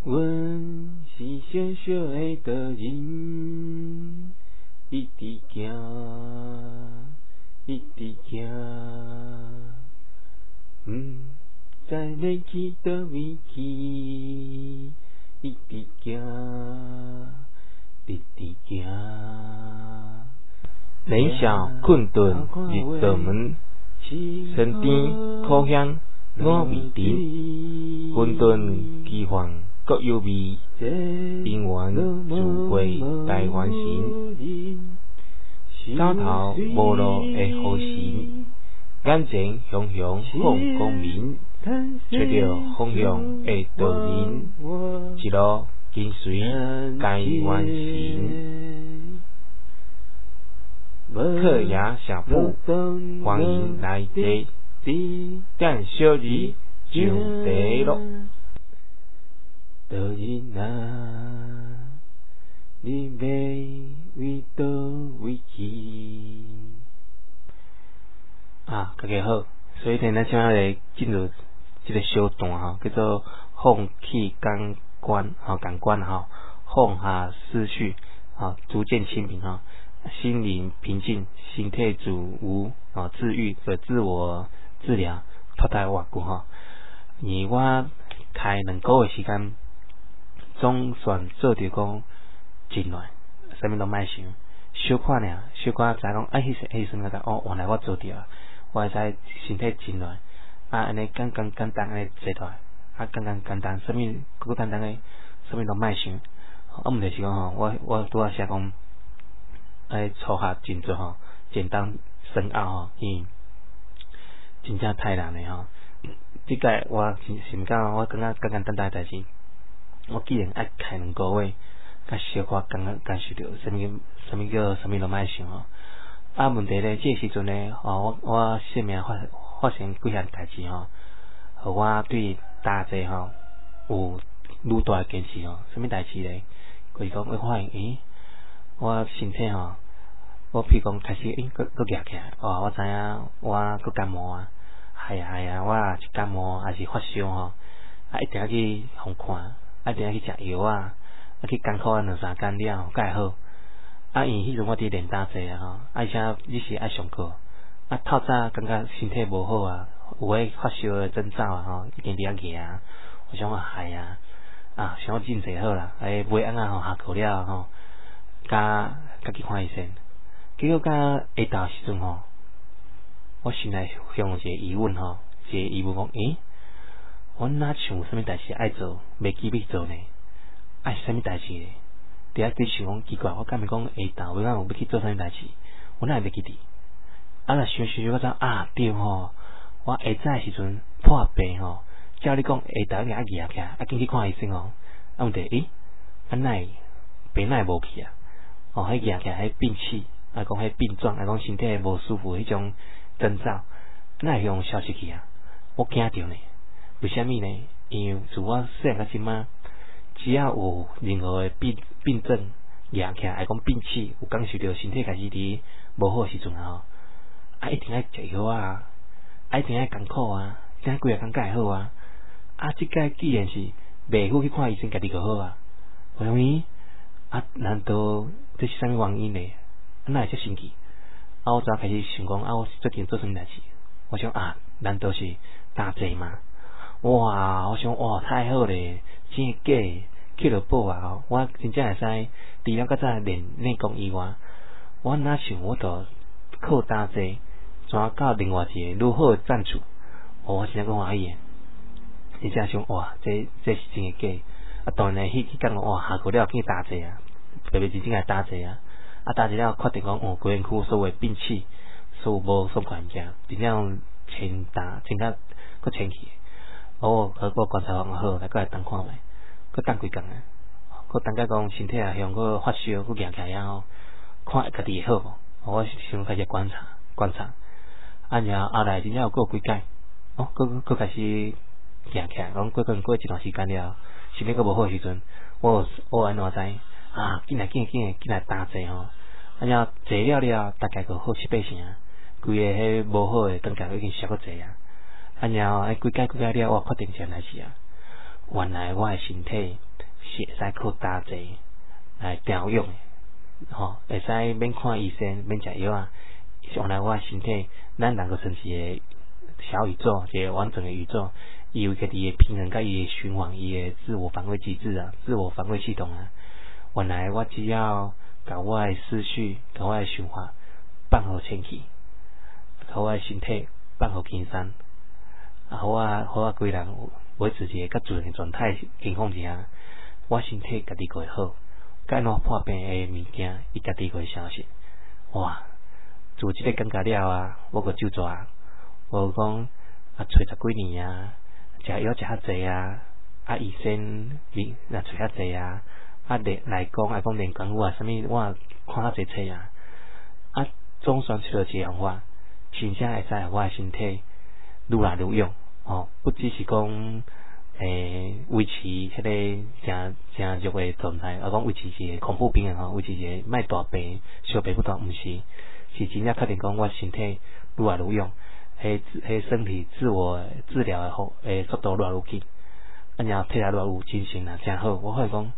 阮是小小的道人，一直行，一直行，知要去倒位去，一直行，一直行。 脸上困顿入道门，身边苦香我未甜，混沌奇幻各有味，因缘自会大欢心。走头无路的好心，眼前熊熊放光明，找到方向的道人，一路跟随该完成。客也城府，欢迎来坐，点小字上地路。 道人啊，你要为倒位去？ 大家好，所以今咱今仔日进入这个小段叫做放弃感官感官放下思绪逐渐清明心灵平静，心态自无治愈和自我治疗脱胎换骨而我开2个月时间，总算做着讲真乱，啥物都莫想，小看尔，小可知讲迄时阵原来我做着啊，我会使身体真乱安尼简单安尼坐落来简单，啥物简单诶，啥物都莫想。问题是讲我拄仔写讲初学真做简单深奥因真正太难诶即届我心感我感觉简单诶代志，我既然爱开2个月，甲小可感受到啥物叫啥物都莫想问题咧，这个时阵咧我生命发生几项代志互我对大这有愈大坚持啥物代志咧？就是讲我发现我身体我譬如讲开始佫举起来我知影我佫感冒系啊，我也是感冒还是发烧一定要去互看，一定要去食药去艰苦2-3天了才会好因为迄阵我伫练打坐而且你是爱上课透早感觉身体无好有迄发烧的征兆一定要举我想系想真济好啦尾暗下课了甲去看医生，结果甲下昼时阵我心内向一个疑问讲我哪像有啥物代志爱做，袂记要做呢？是啥物代志咧？伫遐对想讲奇怪，我敢毋是讲下昼尾有要去做啥物代志？我哪会袂记得？若想我知对我下早时阵破病照你讲下昼硬举起来紧去看医生问题哪会病哪会无去迄举起来迄病气讲迄病状讲身体无舒服迄种征兆哪会用消失去我惊着呢。为虾米呢？因为自我细汉到即马，只要有任何的病症举起来讲病气，有感受到身体开始伫无好时阵一定爱食药一定爱艰苦一定几啊工才会好即个既然是袂好去看医生，家己就好为什么难道这是啥物原因呢？哪会遮神奇我早开始想讲我最近做啥物代志？我想难道是打坐吗？我想太好咧，真假去了宝我真正会使除了较早练内功以外，我哪想我就靠打坐转到另外一个如何的赞助我真正讲欢喜真正想这是真的假当然迄天下课了去打坐特别真正来打坐打坐了确定讲规身躯所有的病气所有无爽快物件真正清甲佫清去我观察好来来等看觅佫等几工佫等甲讲身体向佫发烧佫举起来看家己会好无我想开始观察然后来真正有几届佫开始举起来讲过一段时间了身体佫无好时阵我安怎知紧来打坐然后坐了大概佫好7-8成规个迄无好的感觉已经消过济然后几届了我确定一件代志原来我的身体是会使靠打坐来调养的，会使免看医生，免食药啊。原来我的身体，咱人个算是一个小宇宙，一个完整的宇宙，伊有家己的平衡，甲伊的循环，伊的自我防卫机制啊，自我防卫系统啊。原来我只要把我的思绪，把我的想法放互清气，把我的身体放互轻松，互我规人维持一个较自然的状态情况下，我身体家己会好，甲安怎破病的物件，伊家己会消失。哇！自即个感觉了啊，我个就做，无讲找10几年啊，食药食较济啊，医生若找较济啊，来讲练功夫啊，啥物我看较济册啊，总算找到一个方法，真正会使我的身体愈来愈勇不只是讲维持迄个正弱的状态，讲维持一个空腹平衡维持一个莫大病、小病不大，毋是。是真正确定讲我身体愈来愈勇，迄身体自我治疗的速度愈来愈紧，然后体力愈来愈精神啊，真好。我发现讲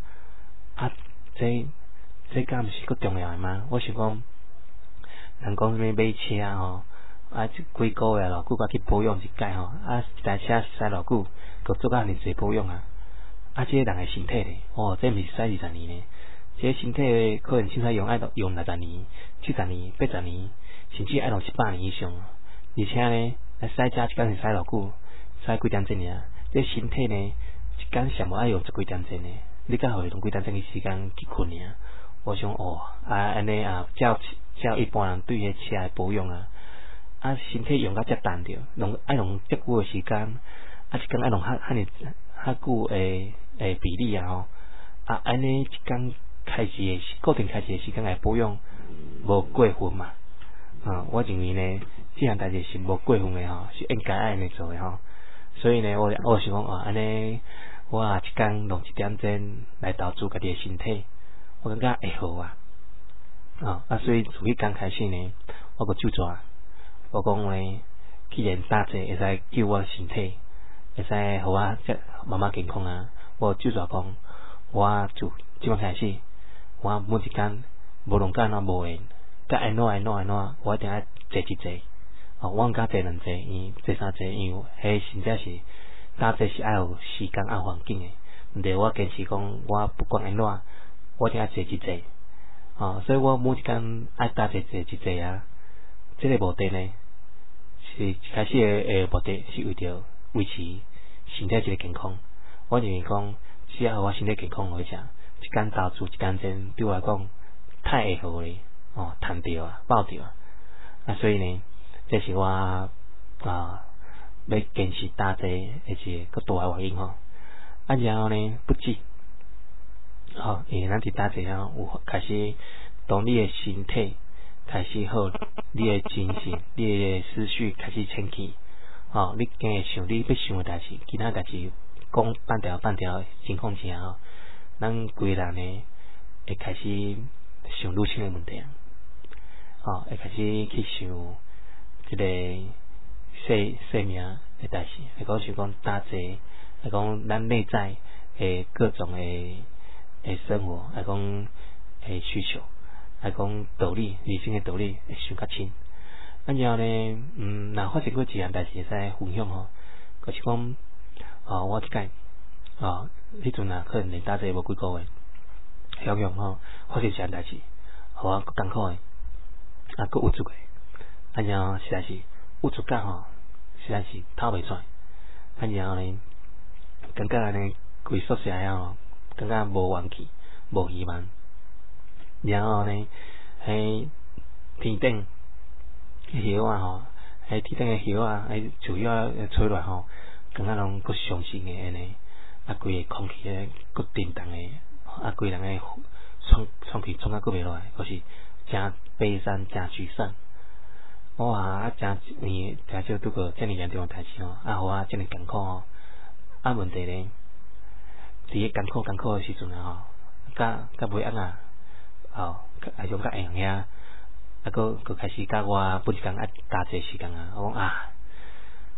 这敢毋是佫重要的吗？我想讲，人讲啥物买车即几个月咯，佮去保养一届一台车驶偌久，佮做甲尼济保养即个人的身体咧，这毋是使20年咧。这个身体可能凊彩用用60年、70年、80年，甚至爱用100年以上。而且呢，驶车一工是驶偌久，驶几点钟尔？这身体呢，一工上无爱用10几点钟呢？你敢会用几点钟的时间去困尔？我想安尼照一般人对迄车的保养身体用到遮重着，爱用遮久的时间，一工爱用较久的比例安尼一工。固定开始的时间来保养，无过分嘛？我认为呢，这样代志是无过分的是应该安尼做的所以呢，我想讲安尼我一工用1点钟来投资家己的身体，我感觉会好所以自迄刚开始呢，我个就做，我讲呢，既然打坐会使救我身体，会使互我慢慢健康我就做讲，我就即摆开始。我每一工无论干无闲，甲安怎，我一定爱坐一坐。我甲坐2坐，坐3坐，因为迄真正是打坐是爱有时间爱环境的。毋对，我坚持讲，我不管安怎，我一定爱坐一坐。所以我每一工爱打坐一坐这个目的呢，是一开始的目的是为着维持身体一个健康。我认为讲，只要我身体健康为啥？一工投资1点钟对我来讲太会好咧赚着报着所以呢，这是我要坚持打坐的一个大的原因然后呢，不止因为咱伫打坐有开始，当你的身体开始好，你的精神、你的思绪开始清晰你今日想你要想的代志，其他代志讲半条的情况之下咱规人呢会开始想愈深的问题会开始去想这个生命的代志，会讲想讲打坐，会讲咱内在的各种的生活，会讲的需求，会讲道理，人生的道理会想较深。然后呢，若发生过一样代志会使分享就是讲我即届迄阵可能连打坐无几个月，想发生一件代志，互我更艰苦的，佫有足的，然后实在是有足甲实在是透袂出来，然后呢，感觉安尼规宿舍感觉无元气，无希望，然后呢，天顶叶天顶的叶树叶吹落感觉拢佫伤心的安尼。规个空气佫震动的，规人的喘气喘佫袂落来，就是真悲伤、真沮丧。真少拄过遮尔严重的代志互我遮尔艰苦问题呢，伫个艰苦的时阵甲尾暗还种甲会用佫开始甲我本一工爱打坐时间我讲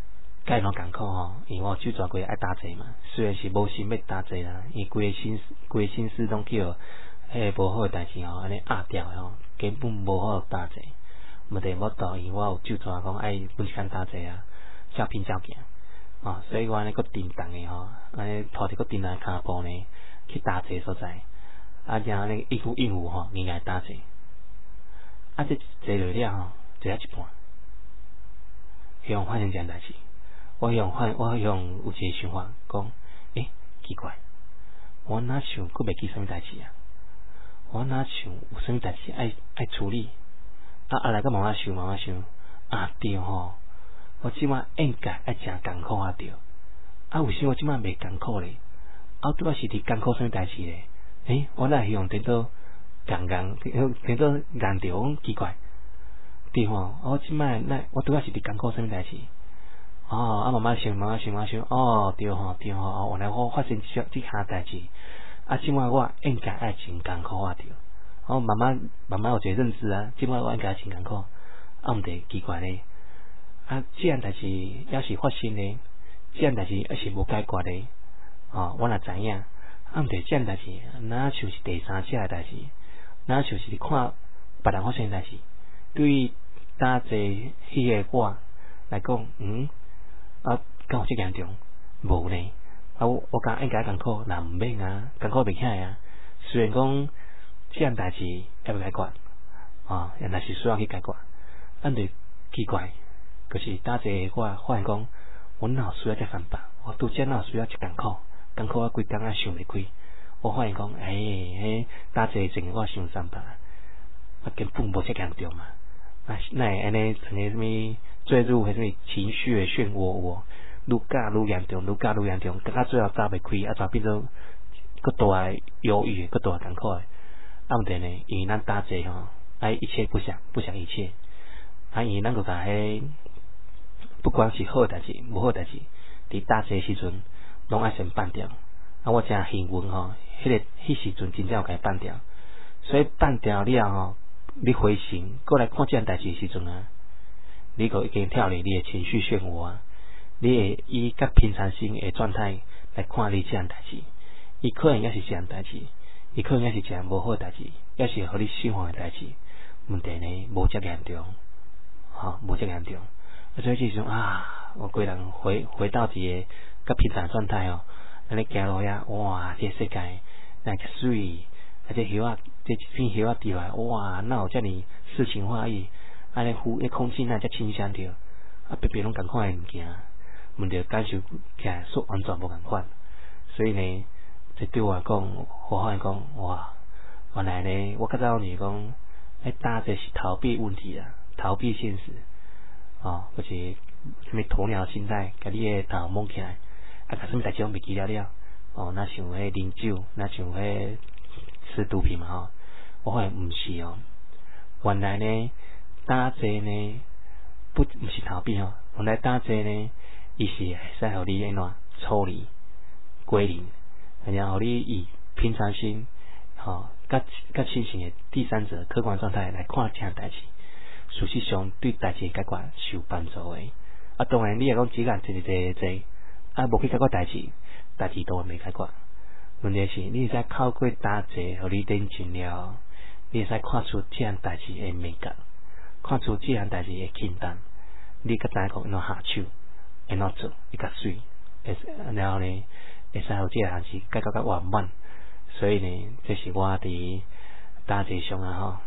甲因拢艰苦吼，因为我手抓过爱打坐嘛，虽然是无心要打坐啦，伊规个心思拢叫迄个无好诶代志吼，安尼压掉吼，根本无好打坐。无得无道，因为我有手抓讲爱每天打坐啊，照片照行啊，所以我安尼个叮当诶吼，安尼拖着个叮当骹步呢去打坐所在，啊，然后安尼一呼一呼吼，硬来打坐，啊，这坐落了吼，坐了一半，希望发生这样代志。我有一个想法，讲，奇怪，我哪想佫袂记啥物代志啊？我哪想有啥物代志爱处理？来个慢慢想，对吼，我即摆应该爱诚艰苦对，为啥我即摆袂艰苦咧？拄仔是伫艰苦啥物代志咧？我哪希望等到硬着讲奇怪，对吼，我即摆我拄仔是伫艰苦啥物代志？慢慢想，对吼，原来我发生即项代志，即摆我应该爱真艰苦对，慢慢有一个认知啊，即摆我应该真艰苦，毋得奇怪咧，这样代志要是发生咧，这样代志要是无解决咧，我若知影，毋得这样代志，哪像是第三者诶代志，哪像是看别人发生诶代志，对于打坐迄个我来讲，敢有这严重？无呢。我讲应该艰苦，若毋免啊，艰苦袂起来啊。虽然讲这样代志要解决，若是需要去解决，咱就奇怪，就是打坐我发现讲，我哪有需要这方法？我拄则哪有需要这艰苦我规工想袂开。我发现讲，打坐前我想三法，根本无这严重嘛。那会安尼成个什么坠入什么情绪的漩涡，愈加愈严重，到最后走袂开，就变做更大的忧郁，更大的艰苦的。毋对呢，因为咱打坐吼，爱一切不想一切，因为咱个甲不管是好代志、无好代志，伫打坐时阵，拢爱先办掉。我真幸运吼，迄时阵真正有甲办掉，所以办掉了吼。你回神，过来看这样代志时阵啊，你个已经跳离你的情绪漩涡啊，你会以较平常心的状态来看你这样代志，伊可能也是这样代志，伊可能也是这样无好代志，也是互你心烦的代志，问题呢无遮严重，无遮严重，所以就是我个人回到一个较平常状态安尼行路遐，哇，这世界那个水。这叶啊，这一片叶啊掉来，哇，哪有遮尔诗情画意？安尼空气那遮清香着，别别拢共款诶物件，问着感受起来说完全无共款。所以呢，这对我来讲，我发现讲，哇，原来呢，我较早是讲，打坐是逃避问题啦，逃避现实，就是什么鸵鸟心态，甲你诶头蒙起来，甲什么代志拢袂记了，那想啉酒，那想吃毒品嘛我发现毋是原来呢打坐呢不是逃避原来打坐呢伊是会使互你安怎抽离归零，然后你以平常心较清醒的第三者客观状态来看这样代志，事实上对代志解决是有帮助的。当然你若讲只干坐无去解决代志都未解决。问题是，你会使透过打坐，互你冷静了，你会使看出这样代志的美感，看出这样代志的简单，你较知讲安怎下手，安怎做，会较水，然后呢，会使互这个代志解决较圆满。所以呢，这是我伫打坐上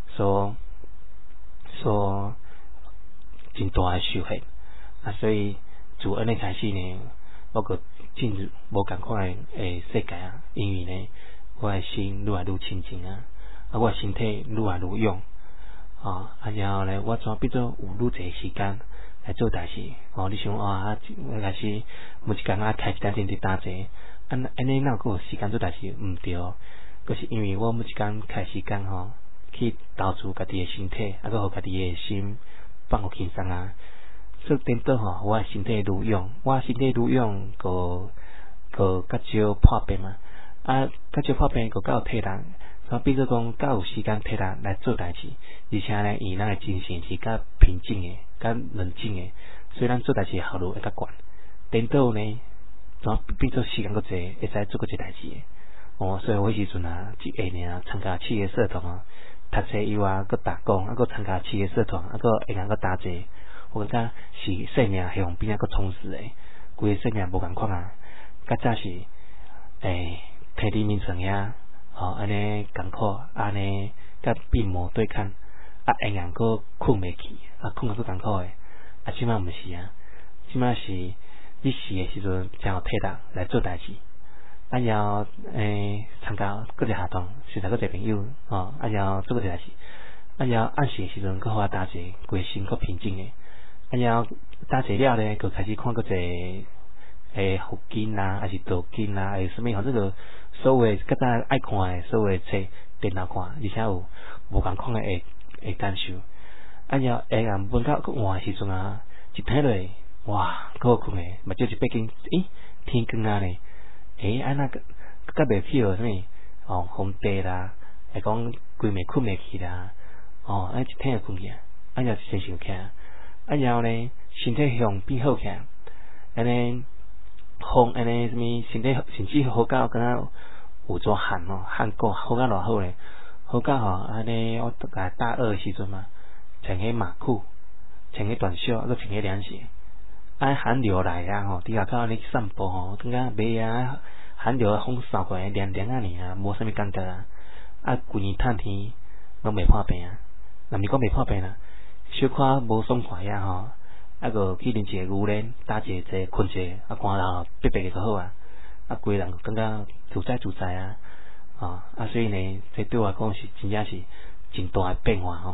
所真大的收获。所以自安尼开始呢，我个进入无共款诶世界因为呢，我诶心愈来愈清净我诶身体愈来愈勇然后呢，我怎变做有愈侪时间来做代志你想开始每一工开一点钟伫打坐，安尼哪有时间做代志？毋对，就是因为我每一工开时间去投资家己诶身体，互家己诶心放互轻松所以等到我的身体愈勇，我身体愈勇，个较少破病嘛，较少破病，个较有体力，比如讲较有时间体力来做代志，而且呢，以咱的精神是较平静的、较冷静的， 所以咱做代志效率会较悬。颠倒呢，怎变做时间较济，会使做个一代志诶。所以我迄时阵啊，一下尔参加企业社团啊，读册以外，搁打工，搁参加企业社团，搁会晓搁打坐。我感觉是生命希望变较充实诶，规个生命无共款啊。较早是体力面层遐，安尼艰苦，安尼甲病魔对抗，会硬搁困袂去，困啊搁艰苦诶。即摆毋是啊，即摆是你死诶时阵才有体力来做代志。然后参加各个活动，认识各个朋友，然后做个一代志，然后暗时诶时阵，搁互我打坐，规身搁平静诶。然后打坐了咧，佮开始看个一佛经啦，还是道经啦，还是啥物，反正个所有较早爱看诶所有册，电脑看，而且有无共款诶会感受。然后下暗晡到佮晚诶时阵啊，一醒落，哇，够好困诶，目睭一闭紧，天光啊咧，安那个袂去哦，啥物皇帝啦，会讲规暝困袂去啦，一天就困去啊，然后先想起来。然后呢，身体向变好起来，安尼安尼什么身体甚至好到敢若有做汗汗过好到偌好咧，好到安尼我大二时阵嘛，穿迄马裤，穿迄短袖，搁穿迄凉鞋，寒流来啊底下靠安尼散步感觉袂啊寒流风扫过来凉凉啊尔，无啥物感觉啊，规年透天拢袂破病啊，若毋是讲袂破病啦。小可无爽快呀个去啉一个牛奶，打一个困一个，看了白白就好啊，规人感觉自在啊，所以呢，这对我来讲是真正是真大的变化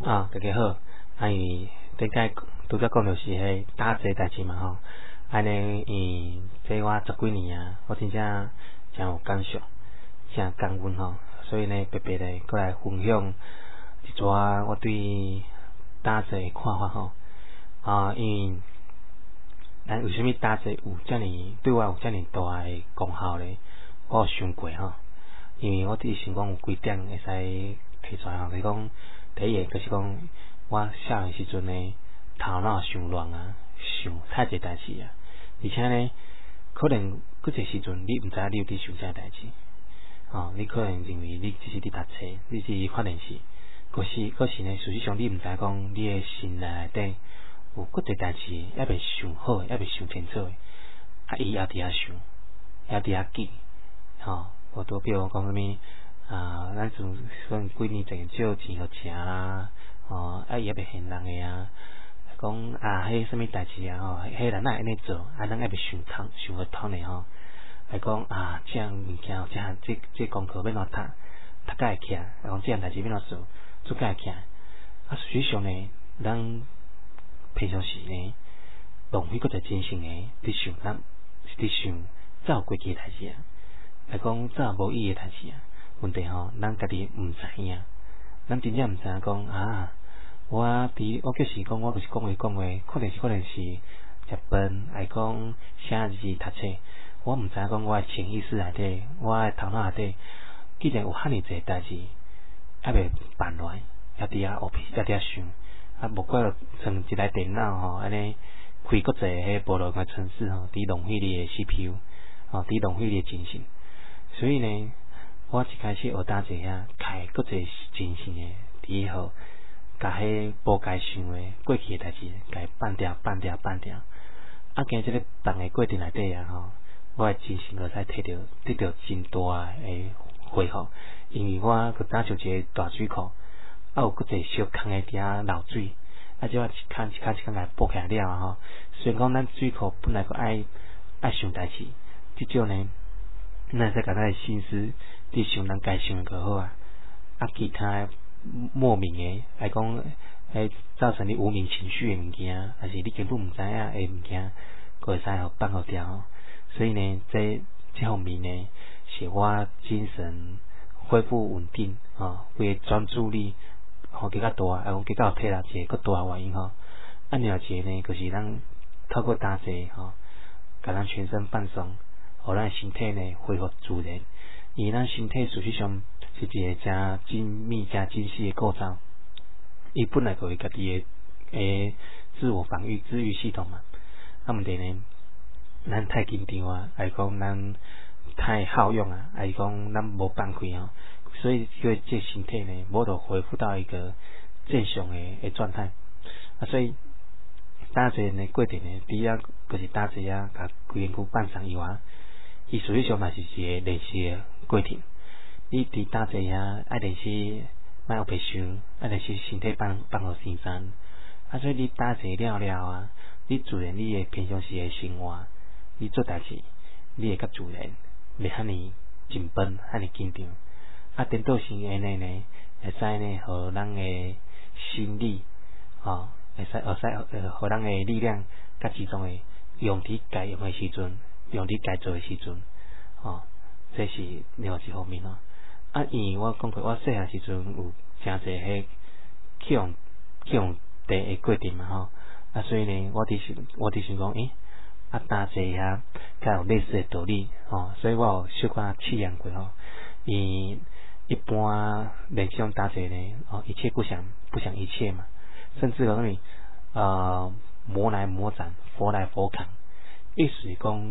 大家好，顶解拄则讲着是迄打坐代志嘛吼，安尼这我10几年啊，我真正真有感触，真感恩吼，所以呢，特别咧过来分享一撮我对打坐的看法吼，因为咱为什么打坐有遮尔对我有遮尔大的功效咧？我有想过吼，因为我伫想讲有几点会使提出来吼，就是讲第一个就是讲我少年时阵呢头脑想乱啊，想太侪代志啊，而且呢可能嗰个时阵你毋知你有伫想啥代志，你可能认为你只是伫读册，你只是看电视，可是呢，事实上你毋知讲你的心内底有嗰个代志还未想好，还未想清楚，伊也伫遐想，也伫遐记，我都比如讲什么咱从几年前少钱互食啦，伊还未现人的啊，讲迄什么代志啊，迄人哪会安尼做，咱还未想互通的吼，来讲这样物件，这功课要怎读甲会起来，讲这样代志要怎做甲会起来，实际上呢，咱平常时呢，浪费嗰个精神的伫想，咱伫想早过去的代志啊，来讲早无意义的代志啊。问题咱家己毋知影，咱真正毋知影讲我就是讲，我就是讲话，可能是食饭，还讲写字读册，我毋知影讲我的潜意识内底，我的头脑内底，既然有遐尼侪代志还未办落，还伫遐还伫遐想，无怪像一台电脑安尼开搁侪迄菠萝个程式伫浪费你的 CPU，伫浪费你的精神，所以呢。我一开始学打坐遐，开搁侪精神诶，伫迄甲迄无该想诶过去诶代志，甲伊放掉。今即个放诶过程内底我诶精神就使得到真大诶恢复，因为我佮打像一个大水库，有搁侪小坑诶伫遐流水，即我一坑甲伊补起来了虽然讲咱水库本来佮爱想代志，即种呢。咱使甲咱诶心思伫想咱该想诶就好啊，其他莫名诶来讲，造成你无名情绪诶物件，还是你根本毋知影诶物件，佫会使放互掉。所以呢，这方面呢，是我精神恢复稳定为专注力更较大，讲更较体力一个更大诶原因另外一个呢，就是咱透过打坐甲咱全身放松。互咱身体呢恢复自然，因为咱身体事实上是一个真精密、真精细的构造，伊本来就有家己的自我防御、治愈系统嘛。问题呢，咱太紧张啊，还是讲咱太好用啊，还是讲咱无放开所以这身体呢，无就恢复到一个正常的状态所以打坐呢过程呢，第一就是打坐甲规身躯放松以外。伊实际上嘛是一个练习的过程，你伫打坐遐爱练习，莫有白想，爱练习身体放互生产，所以你打坐了你自然你的平常时的生活，你做代志，你会较自然，袂遐尼紧绷，遐尼紧张。颠倒是安尼呢，会使呢，互咱的心力，会使互咱的力量较集中的用伫该用的时阵。用你该做的时阵，这是另外一方面因为我讲过，我细汉时阵有真侪迄起用地的过程嘛所以呢，我伫想讲，打坐遐较有类似的道理所以我有小可试验过因一般练这种打坐呢，一切不想一切嘛，甚至讲魔来魔斩，佛来佛砍。意思是讲，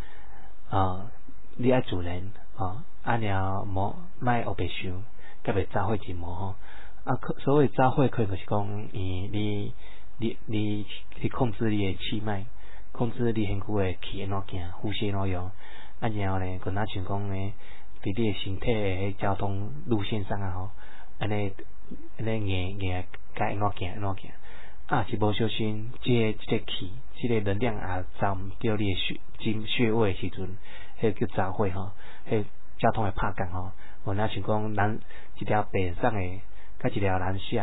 你爱自然了莫学白想，甲袂走火入魔所谓走火可能就是讲，你控制你的气脉，控制你身躯的气安怎行，呼吸安怎用，然后呢，可能像讲呢，伫你的身体的交通路线上安尼硬该安怎行。是无小心，这个气，这个能量走毋到你的穴位的时阵，迄叫走火迄交通会拍降像讲咱一条白送的，甲一条蓝色的，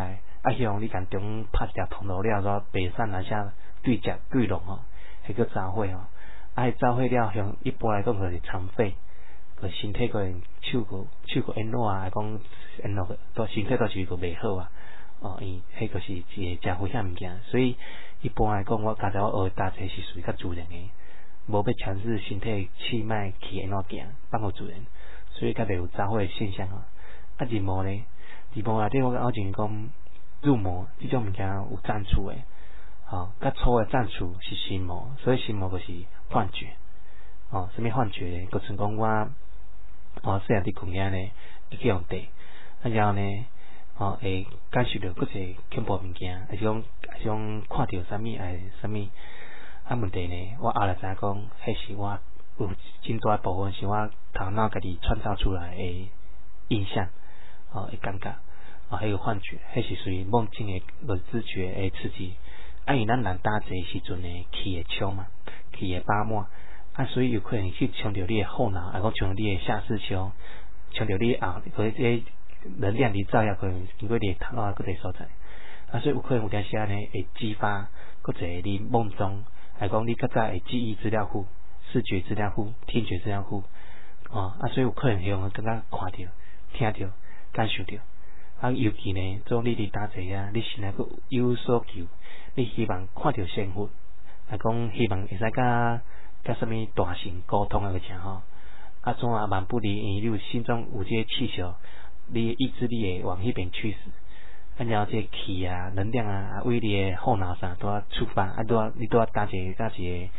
向你共中拍一条通路了，煞白散啊啥对食对弄吼，迄个早火吼，迄早火了向一般来讲就是肠肺，个身体个手个炎热啊，讲炎热个，都身体都是个袂好啊。伊迄个是一个真危险物件，所以一般来讲，我刚才我学打坐是属于较自然诶，无要强制身体气脉去安怎行，放互自然，所以较袂有早火诶现象吼。啊，入魔咧，入魔内底我前讲入魔即种物件有赞处诶，较粗诶赞处是心魔，所以心魔就是幻觉，什么幻觉咧？就像讲我细汉伫困遐咧，去用地，然后呢？会感受到佫一恐怖物件，还是讲看到啥物，啥物问题呢？我后来知影讲，迄是我有真大部分是我头脑家己创造出来的印象，会感觉，迄个幻觉，迄是属于梦境的无知觉的刺激。因为咱人打坐时阵呢，气会冲嘛，气会饱满，所以有可能去冲着你的后脑，讲冲着你的下视丘，冲着你后迄能量伫照可能经过你头脑各个所在，所以有可能有阵时呢会激发各个你梦中，讲你较早的记忆资料库、视觉资料库、听觉资料库，所以有可能会用感觉看到、听到、感受到，尤其呢，做你伫打坐啊，你心内佫有所求，你希望看到仙佛，讲希望会使甲什么大神沟通个啥吼，怎啊万不离，因为你有心中有这个气球。你意志力会往迄边驱使，然后这气啊、能量啊，为你的后脑啥都要触发，你都要搭一个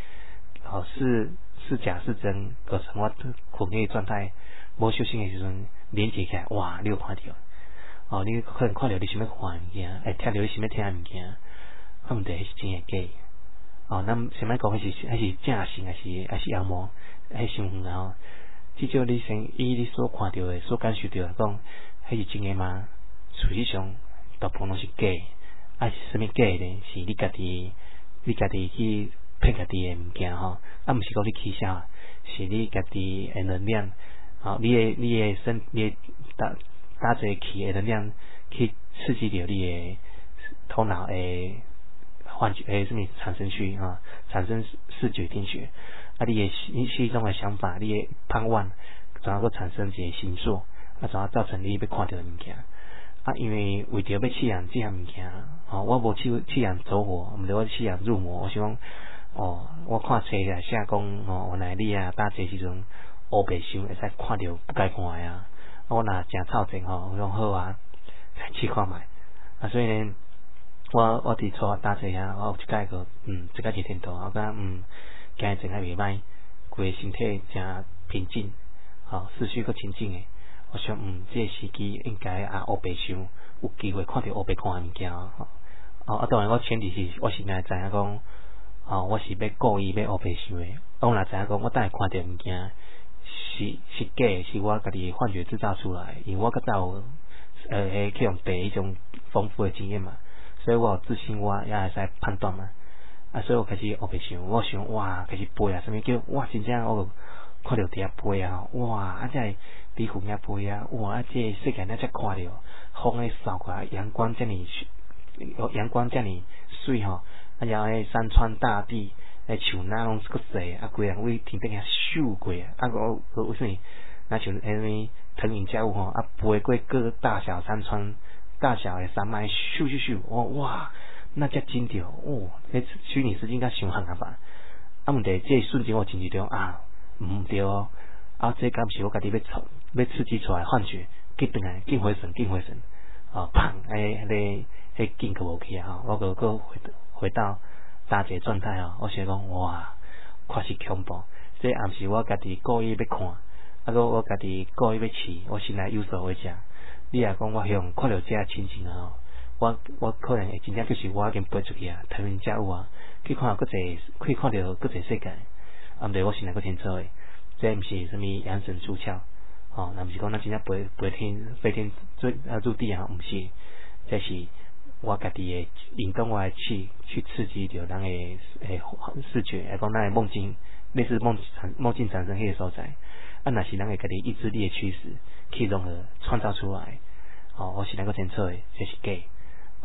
是假是真，个什么混合状态，无修行的时阵连接起来，哇，你有看到，你可能看到你想要看物件，会听到你想要听物件，问题是真诶假，咱先莫讲迄是正神还是妖魔，迄伤远啊。至少你先以你所看到的、所感受到讲，迄是真诶吗？事实上，大部分拢是假，是啥物假呢？是你家己去骗家己诶物件吼，毋是讲你起痟，是你家己诶能量，你诶打坐气诶能量去刺激着你诶头脑诶幻觉诶什么产生去产生视觉、听觉。你心中的想法，你的盼望，然后产生一个形塑，然后造成你要看到的物件。因为为着要饲养这项物件，我无饲养走火，毋对我饲养入魔。我想讲，我看册咧写讲，原来你打坐时阵，黑白想会使看到不该看的啊。我若真操正我讲好啊，试看卖。所以呢，我伫初打坐遐，我有一届个，这个是天道，我感今日真还袂歹，规个身体真平静，思绪佫清静诶。我想，这个时机应该黑白想，有机会看到黑白看诶物件当然我前提是我是若知影讲，我是要故意要黑白想诶。我若知影讲，我等下看到物件是假，是我家己幻觉制造出来，因为我较早有去用第一种丰富诶经验嘛，所以我有自信，我也会使判断嘛。所以我开始黑白想，我想哇，开始飞啊，什么叫哇？真正我看到伫遐飞啊，哇！这比云遐飞啊，哇！这世界咱才看到，风咧扫过来，阳光这么水吼，然后山川大地，树哪拢个细，规人为天顶遐秀过啊，我为什么？那像腾云驾雾吼，飞过各大小山川、大小的山脉，咻，哇！那才真着迄虚拟世界甲伤行吧？问题这瞬间我真是中毋对这敢是我家己要刺激出来幻觉，紧转来，紧回神，砰！迄劲个无去我个回到打坐状态我想讲哇，确实恐怖。这也毋是我家己故意要看，我家己故意要试，我心内有所为者。你若讲我向看到这情形我可能会真正就是我已经飞出去腾云驾雾去看到去看到各个世界，毋对我心内佫清楚诶，这毋是什么养神出窍，那毋是讲咱真正飞天入地毋是，这是我家己诶引动我去刺激着咱诶视觉，讲咱诶梦境，类似梦境产生迄个所在，若是咱诶家己意志力诶驱使，去融合创造出来，我是能够清楚诶，这是假。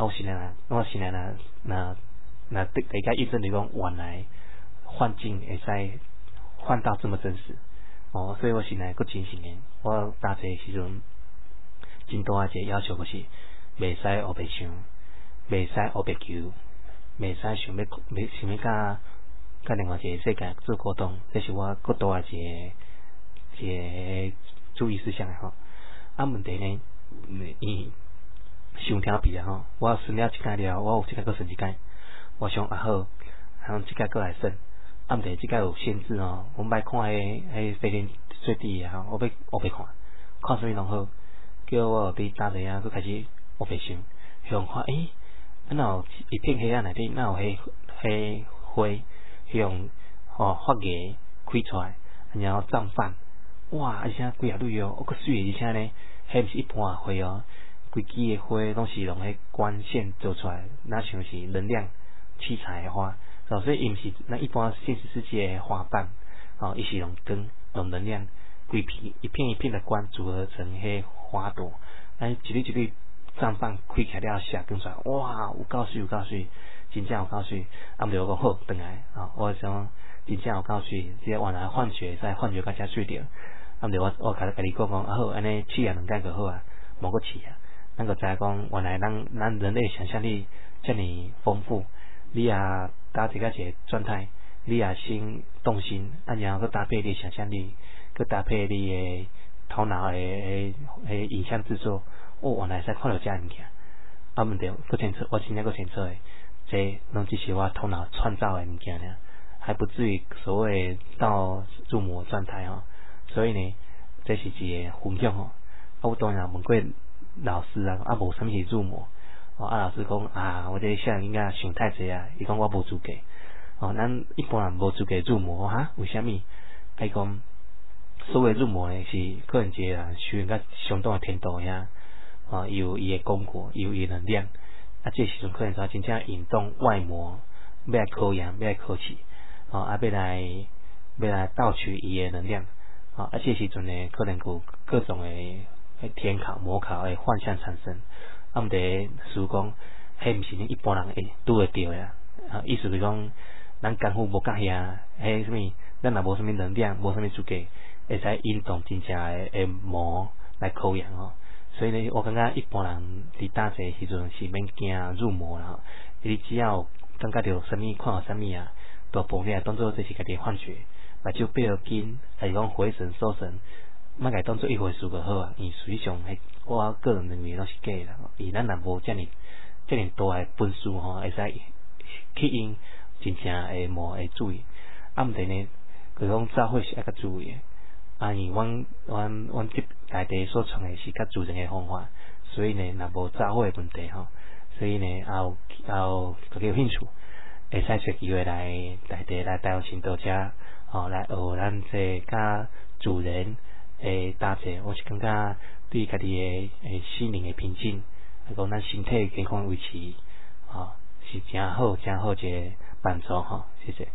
我现在那大家验证你讲原来幻境会使换到这么真实哦，所以我现在佫真信的，我搭车时阵真大一个要求就是袂使黑白想，袂使黑白求，袂使想要甲另外一个世界做沟通，这是我佫大一个注意事项的吼。啊，问题呢，伤调皮啊吼，我算了一届了，我有一届佫算一届，我想啊好，这届佫来算，啊，问题这届有限制哦，我歹看迄飞天最低啊，我要黑白看什么拢好，叫我伫搭车啊，佫开始黑白想，向看哪有一片黑暗内底，哪有迄花，向发芽开出来，然后绽放，哇，而且几啊蕊哦，佫水，而且呢，迄毋是一般的花哦，规枝的花拢是用迄光线做出来，那像是能量七彩的花，所以伊毋是咱一般现实世界的花瓣，伊是用光用能量，规片一片一片的光组合成迄花朵，一粒一粒绽放开起来了，射光出来，哇，有够水，真正有够水。啊，毋对我讲好，转来我想真正有够水，即原来幻觉使幻觉甲遮水着。啊，毋对我甲你讲好，安尼试啊两届就好啊，无搁试啊。咱个知讲，原来咱人类想象力遮尔丰富，你也搭一个状态，你也先动心，然后佮搭配你的想象力，佮搭配你的头脑的影像制作，原来使看到遮物件。啊，问题搁清楚，我真正搁清楚诶，这拢只是我头脑创造的物件尔，还不至于所谓到入魔状态吼。所以呢，这是一个分享吼。我当然问过老师啊，无啥物是入魔。老师讲我这小人应该想太济啊，伊讲我无资格。咱一般人无资格入魔哈？为虾米？伊讲所谓入魔呢，是个人一个人修行到相当的程度遐，有伊的功果，有伊的能量。这时阵可能才真正引动外魔，要来考验，要来考试，要来盗取伊的能量。这时阵呢，可能有各种的天考、魔考的幻象产生。毋得师讲，迄毋是恁一般人会拄会着呀。意思是讲，咱功夫无甲遐，什么，咱若无什么能量，无什么资格，会使引动真正的魔来考验吼。所以呢，我感觉一般人伫搭车时阵是免惊入魔啦。你只要感觉到什么，看到什么啊，大部分来当做这是家己幻觉。目睭闭了紧，还是讲回神收神，莫甲当做一回事就好啊。伊实际上，我个人认为拢是假的啦。伊咱若无遮尔大的本事吼，会使去因真正会无会注意。毋得呢，佢讲教会是爱较注意的。因阮这内地所创的是较自然的方法，所以呢，若无教会的问题吼，所以呢，也有大家有兴趣，会使找机会来内地来台湾新道遮。来学咱这较自然诶搭车，我是感觉对家己诶心灵诶平静，还讲咱身体健康维持，是真好一个帮助吼，谢谢。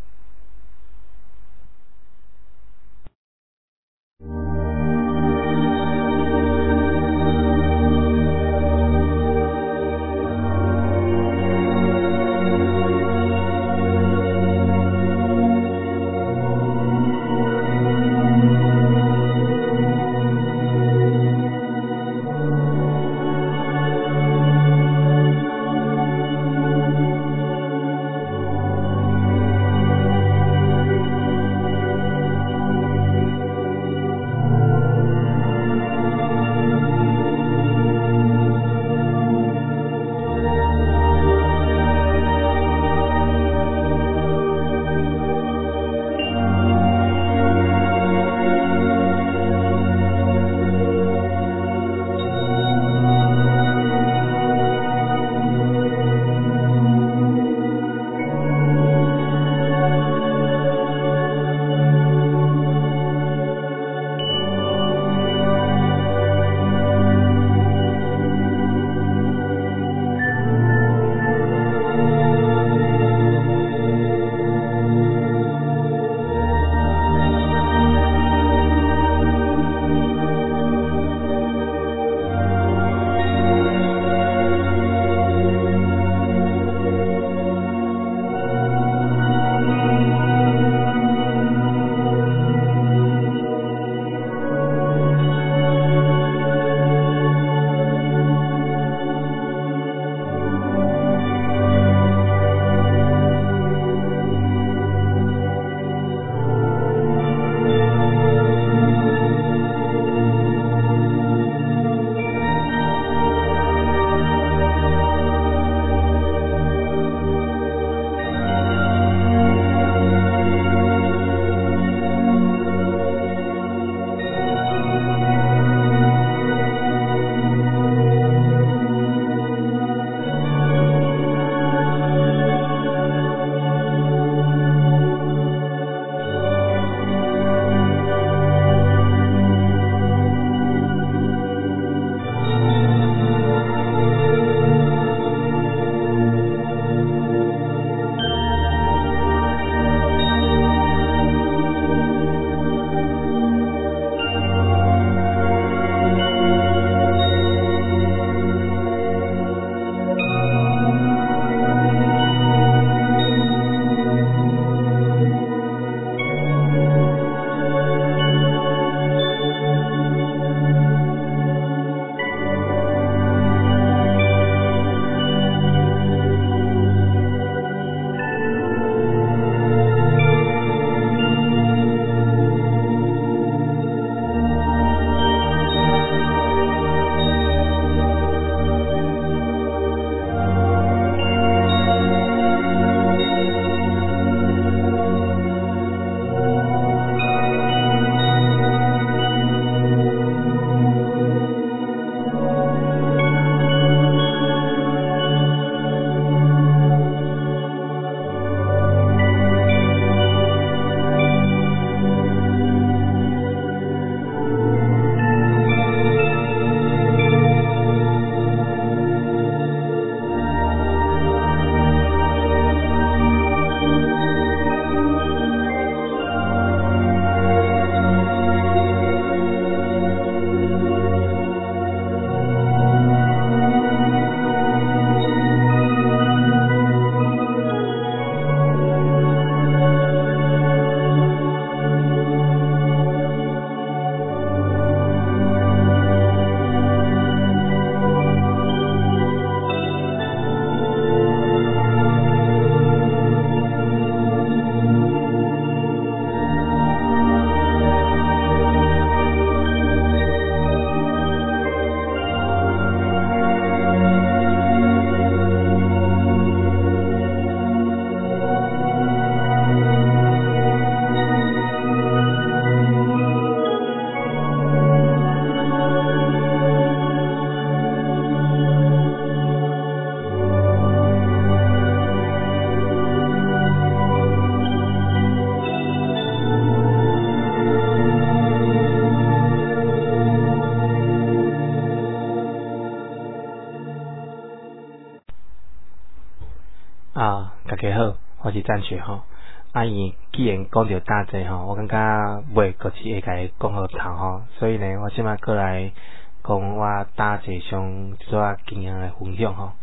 大家好，我是赞雪吼。伊既然讲到大济吼，我感觉尾个是会甲伊讲好头吼，所以呢，我即摆过来讲我大济上一撮经验的分享吼。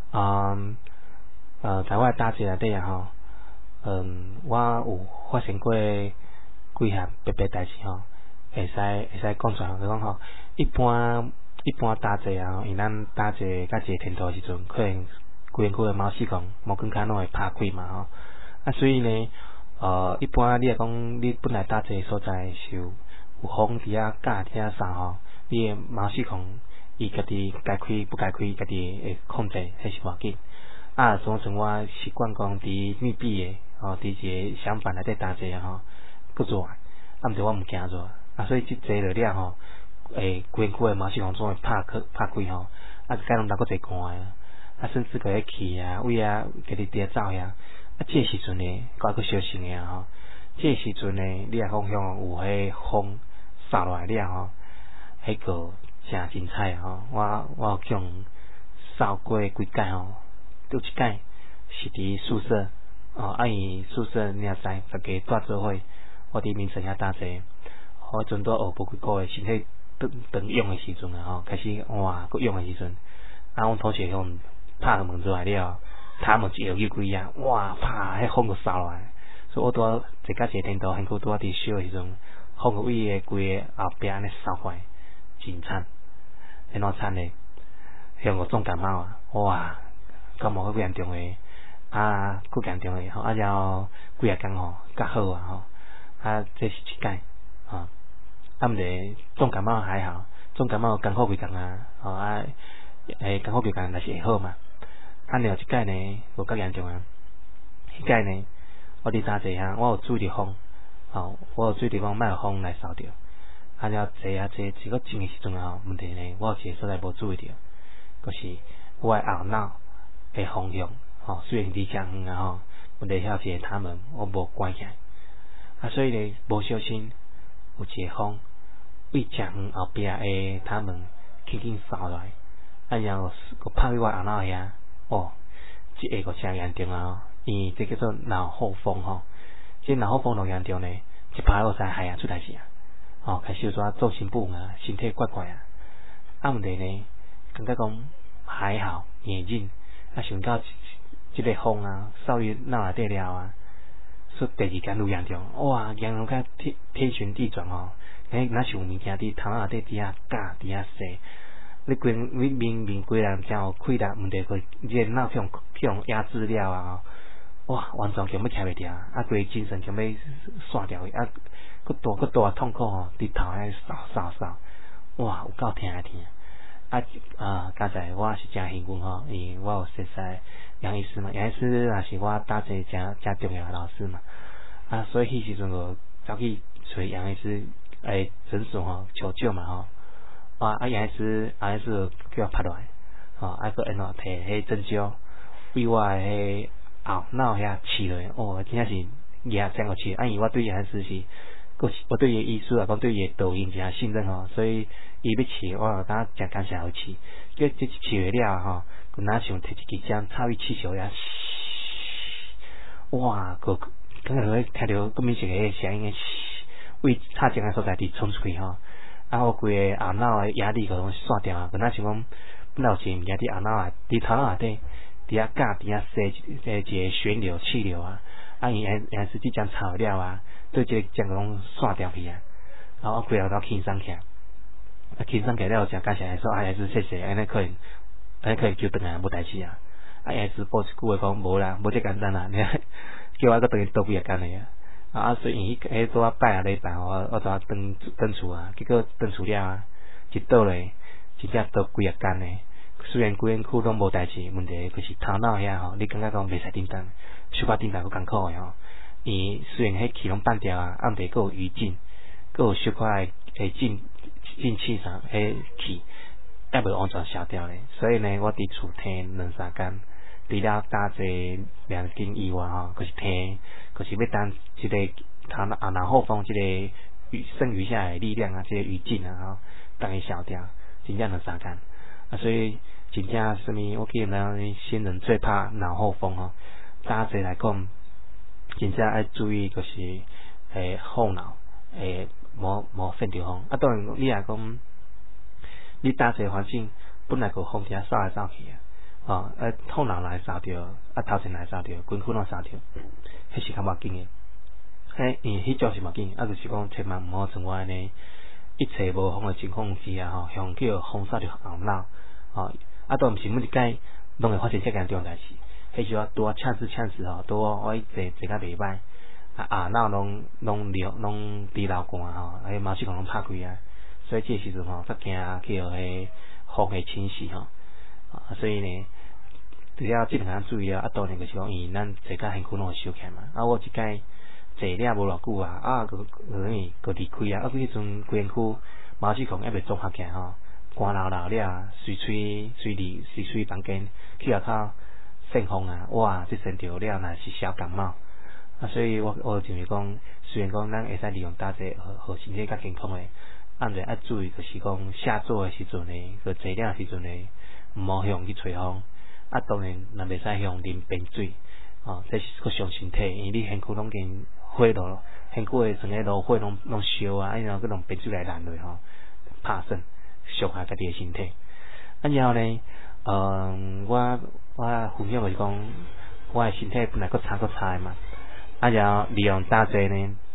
在我大济内底吼，我有发生过几项特别代志吼，会使讲出来。就讲吼，一般大济啊，因咱大济甲一个程度时阵，可能规区的毛细孔、毛管骹拢会拍开嘛吼。所以呢，一般你来讲，你本来大济所在是有风伫遐架伫遐啥吼，你的毛细孔伊家己该开不该开，家己会控制，迄是无要紧。总算我习惯讲伫密闭的伫一个相反内底大济吼，不热，毋着我毋惊热，所以即坐落了吼，规区的毛细孔总会拍开吼，该拢当搁坐寒的，甚至个迄气胃家己伫遐走遐，这时阵呢，搁小心的吼，这时阵呢，你来讲有迄风扫落来了吼，迄个真精彩吼，我有叫扫过几届吼，有一届是伫宿舍伊宿舍你也知，大家住做伙，我伫民生遐大济，我阵都学无几个月，身体长用的时阵吼，开始搁用的时阵，阮同学用拍门出来了，他们一摇几几啪，迄风就扫落来，所以我拄啊坐到一个程度，很久拄啊伫烧的时阵，风个位个规个后壁安尼扫过来，真惨，安怎惨呢？向我中感冒感冒个严重诶，够严重诶吼，然后几啊工吼，较好吼，这是一届毋得中感冒还好，中感冒艰苦几工艰苦几工那是会好嘛。另外一届呢，无较严重迄届呢，我伫大济遐，我有注意到风，我有注意到讲莫有风来扫着。然后坐一个静诶时阵问题呢，我有一个所在无注意到，就是我诶后脑诶方向虽然离遮远问题遐一个塔门，我无关起来，所以呢，无小心有一个风为遮远后壁诶塔门轻轻扫来，然后佮拍去我后脑遐。这个真严重因为这叫做脑后风这脑后风就严重呢，一拍落来害出代志开始有抓做心不稳身体怪怪问题呢，感觉讲还好硬忍，想到这个风扫入脑内底了说第二天愈严重，严重甲天旋地转若是有物件伫头脑内底伫遐夹伫遐洗。你明明规人真有气力，问题个这个脑去用压制了完全叫要徛袂住规精神叫要散掉佫大痛苦伫头遐扫，有够疼刚才我是真幸运因为我有认识杨医师嘛，杨医师也是我大济真重要的老师嘛，所以迄时阵我走去找杨医师诊所求救嘛杨医师叫我拍落来佫然后摕迄针灸为我迄后脑遐刺落真正是牙真个刺，因为我对杨医师是我对伊医术讲对伊导引真信任所以伊要刺我感觉真感谢有刺，叫这刺完了佮哪想摕一支针插去刺小遐，佮刚才会听到更明显个声音为插针个所在地冲出去我规个后脑诶压力拢散掉佮哪想讲本来有一个物件伫后脑伫头脑内底伫遐夹伫遐洗一个旋流气流因也是即针插了对这个针拢散掉去然后我规个都轻松起来，轻松起来了真感谢说也是谢谢，安尼可以救转来无代志也是报一句话讲无啦，无这简单叫我佫等于倒几啊工诶所以迄拄拜礼拜我拄转厝结果转厝了一倒咧真正倒几啊工诶，虽然规身躯拢无代志，问题就是头脑遐你感觉讲袂使叮当，小可叮当佫艰苦诶伊虽然迄气拢放掉毋得佫有余烬，佫有小可诶进气上迄气还袂完全消掉咧，所以呢我伫厝听2-3工，除了大济2间以外佫是听，佫是要等一个脑后风这个剩余下来的力量这个余烬等伊消掉，真正2-3工所以真正什么，我记得咱新人最怕脑后风吼，打坐来讲，真正爱注意就是后脑无分着风。啊，当然你若讲，你打坐环境本来个风伫遐扫来扫去啊，后脑来扫着，啊头前来扫着，滚滚来扫着，迄是较无要紧诶。因为迄种是无要紧，啊就是讲千万毋好像我安尼。一切无风诶情况之下吼，向叫风扫着后脑，啊，都毋是每一摆拢会发生遮件重代志。迄时啊拄啊呛死吼，拄啊我坐较袂歹，后脑拢滴流汗吼，毛细孔拢拍开啊，所以这时阵吼较惊叫迄风诶侵袭吼，所以呢，除了即两项注意啊，当然就是讲，因为咱坐甲身躯拢会烧起来嘛，啊，我一摆。坐了无偌久啊，个离开啊，迄阵规身躯毛细孔还未综合起来吼，汗流了，随吹房间去外口扇风啊，哇，即身着了若是小感冒啊，所以我认为讲，虽然讲咱会使利用打坐互身体较健康诶，按着要注意就是讲下坐诶时阵呢，个坐了时阵呢，毋好向去吹风，啊，当然若袂使向啉冰水。这是个伤身体，因为你身躯拢经火炉，身躯诶整个炉火拢烧啊，然后佮用冰水来燃落吼，拍算伤害家己诶身体。啊，然后呢，我分享就是讲，我诶身体本来佮差诶嘛，啊，然后利用打坐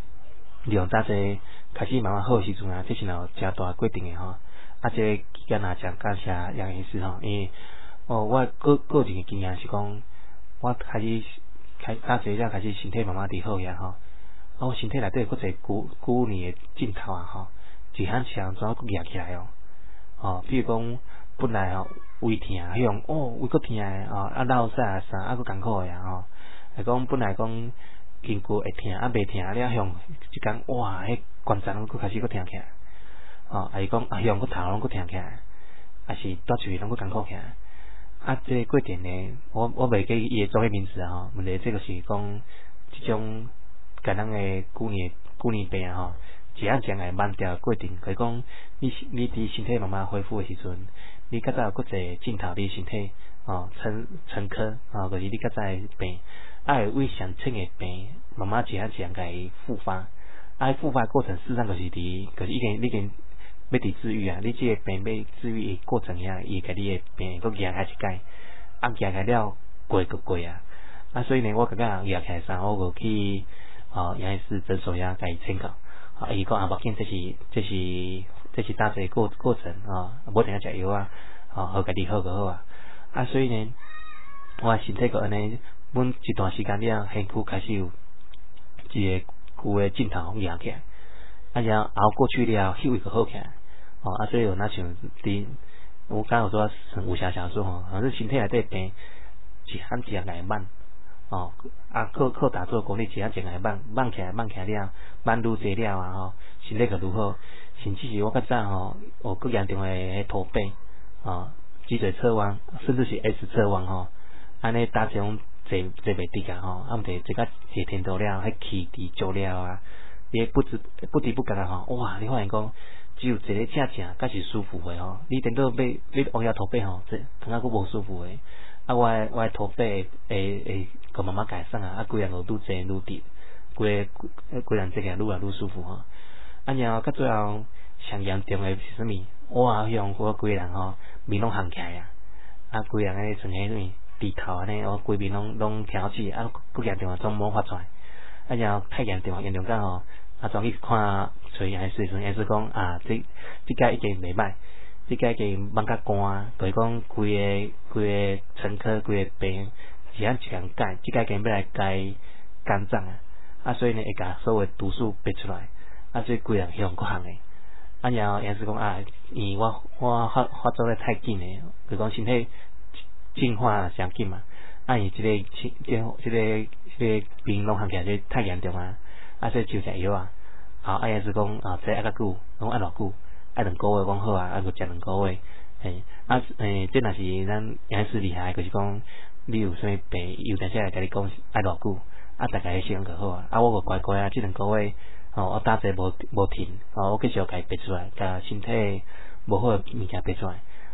开始慢慢好时阵啊，这是有诚大决定诶吼。啊，这期间也诚感谢杨医师吼，因为我个人诶经验是讲。我打坐了，开始身体慢慢伫好呀吼。我身体内底佫一旧年诶镜头啊吼，一项怎佫压起来比如讲本来胃疼，迄种胃佫疼诶啊落屎啊啥佫艰苦诶啊来讲本来讲筋骨会疼袂疼了，向一工哇，迄关节拢佫开始佫疼起来，伊讲向佫头拢佫疼起来，还是倒一位拢佫艰苦起来。啊，这个过程呢，我袂记伊诶专业名词啊，问题这个是讲即种甲咱诶旧年病啊吼，一项来慢调过程，就是讲你伫身体慢慢恢复诶时阵，你较早有佫一镜头你身体沉疴就是你较早诶病，会为上轻诶病，慢慢一项甲伊复发，复发过程事实上就是已经。要治治愈啊！你这个病要治愈的过程遐，伊甲你的病佫压开一解，压开了过啊！所以呢，我感觉压开上，我就去杨医师诊所遐甲伊请教，伊讲无紧，这是打坐过程无定食药好家己好就好啊！所以呢，我身体个安尼，阮一段时间了，身躯开始有一个旧的镜头压起来，然后熬过去了，迄位就好起来。所以有那像我刚有说武侠小说好像身体内底病一项来慢靠打坐功力一项来慢起来了，慢愈济了身体就愈好。甚至是我较早有更严重的驼背脊椎侧弯，甚至是 S 侧弯安尼打这种坐袂直毋得这个坐天多了，迄气伫足了你不知不觉哇！你发现讲。只有一个正，才是舒服诶你等到你往遐驼背这感觉佫无舒服诶。我诶驼背会个慢慢改善规人愈坐愈直，规人坐起来愈来愈舒服然后到最后上严重诶是啥物？哇！向我规人面拢红起来规人诶像迄种低头安尼规面拢挑起佫严重总无发出来。然后太严重到转去看找杨医师时，杨医师讲这个已经袂歹，这个已经慢甲干，就是讲规个沉疴，规个病，一项改，这个已经要来改肝脏所以呢会甲所有毒素逼出来，所以规人向佫红诶。然后杨医师讲因为我发作得太紧诶，就讲身体进化上紧嘛，因这个病拢红起来就太严重所以就食药也是讲这较久，讲偌久，2个月讲好佫食2个月，这若是咱杨医师厉害，就是讲你有啥物病，有当时会甲你讲偌久，大概时间就好我个乖这2个月，我打坐无停，我继续甲伊逼出来，甲身体无好物件逼出来，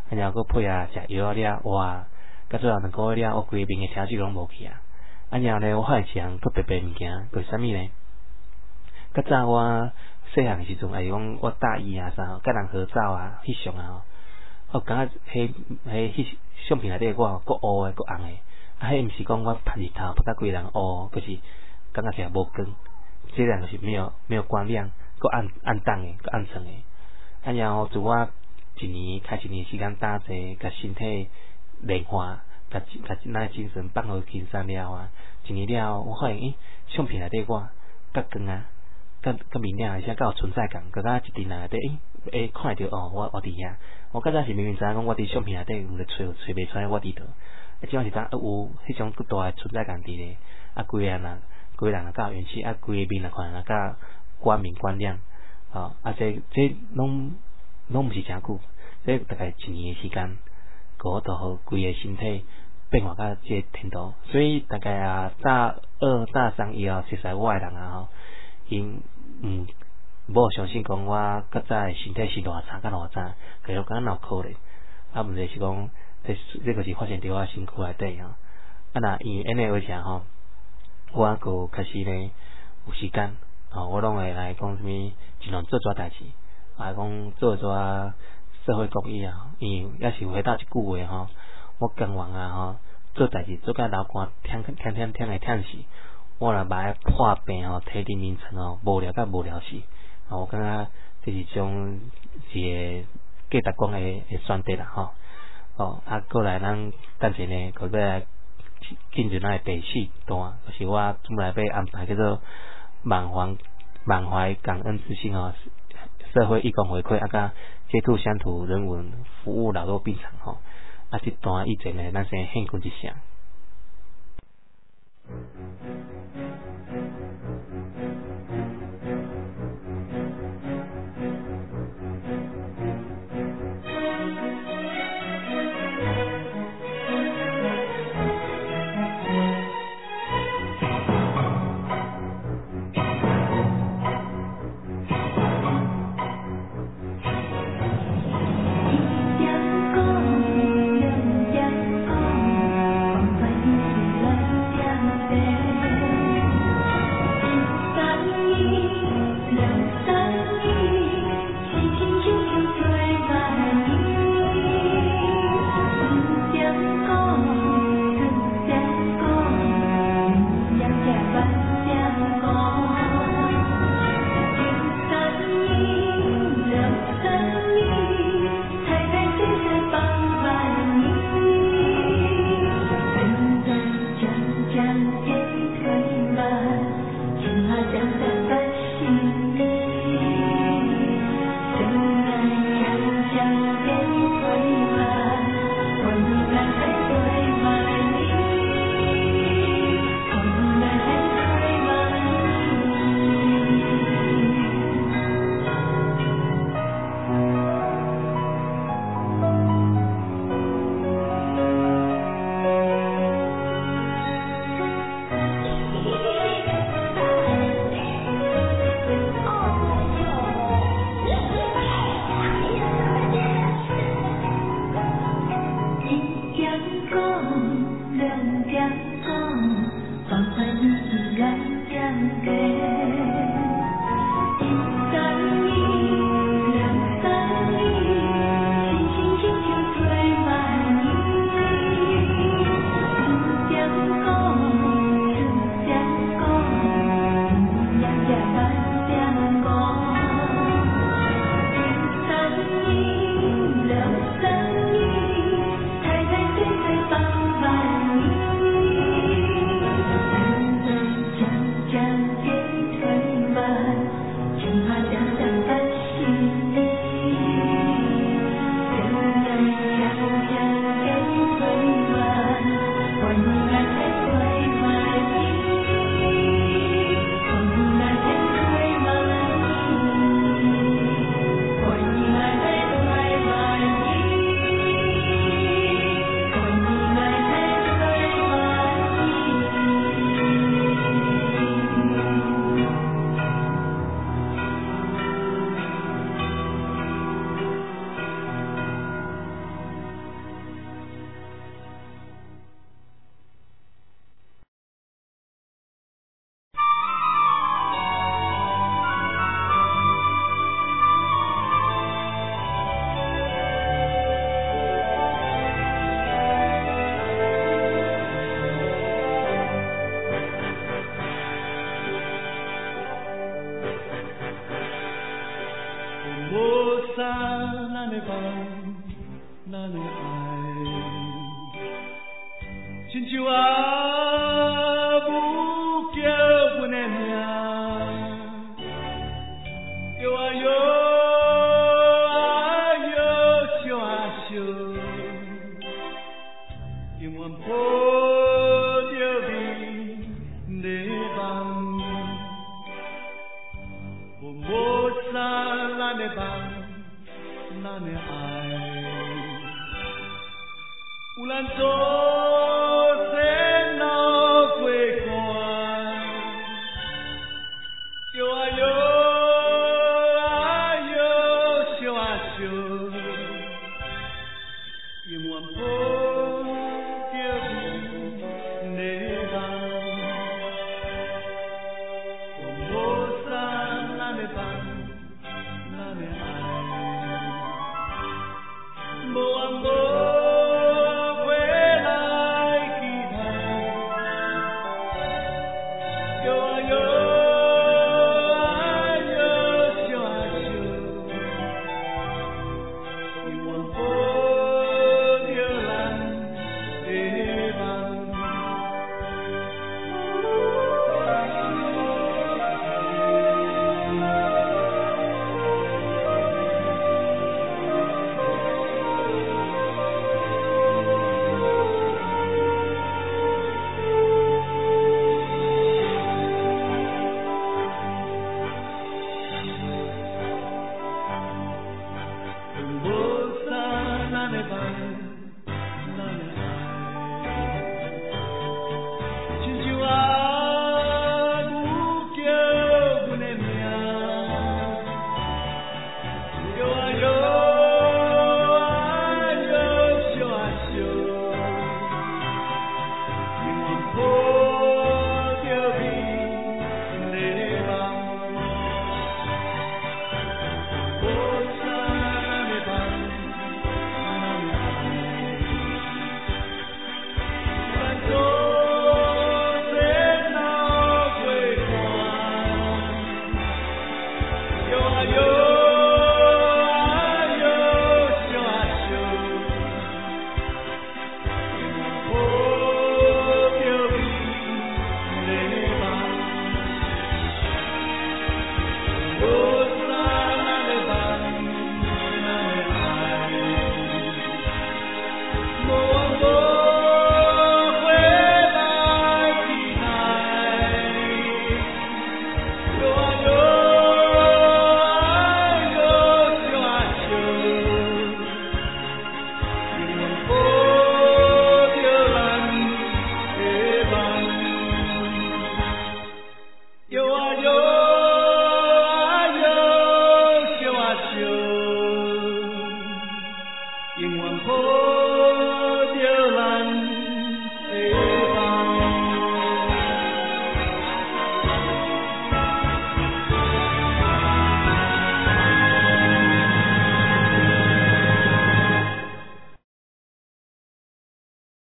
然后佫配合食药了，哇，到最后2个月了，我规面诶疼水拢无去啊。然后呢，我发现一项佫特别物件，就是啥物呢？较早我细汉时阵，是讲我大一啊啥，甲人合照啊，翕相啊，我感觉迄相片内底我佫乌诶，佫红诶，迄毋是讲我拍日头拍甲规人乌，就是感觉起来无光，这两个是没有光亮，佫暗淡诶，佫暗沉诶。然后自我一年时间打坐，甲身体练化，甲咱精神放互轻松了啊，一年了，我发现相片内底我较光啊。较明亮，而且较有存在感，佮一阵内底会看着我伫遐。我较早是明知影讲我伫相片内底毋是找袂出来我伫倒，即阵是有迄种佫大诶存在感伫咧。规个人也较有元气，规个面也看较光明光亮。这拢毋是诚久，这大概1年诶时间，我就互规个身体变化到这程度。所以大概大2、大3以后，实在我诶人因无相信讲我较早诶身体是偌差，甲偌差，可能敢脑壳咧。问题是讲，这个是发生伫我身躯内底那因为安尼为啥我佫开始咧有时间我拢会来讲什物，尽量做代志，讲做社会公益因为也是回到一句话我甘愿做代志做甲流汗，忝会忝死。我若把破病体力名称无聊死，我感觉这是种一个价值观的选择啦过来咱等阵呢，要来进入咱的第4段，就是我本来要安排叫做满怀感恩之心社会义工回馈甲接触乡土人文服务老弱病残这段以前呢，咱先献歌一下。 咱的梦，咱的爱，亲像阿母叫阮的名，摇啊摇，啊摇，笑啊笑，永远抱着你的梦，我无咱的梦。咱的爱，有咱做。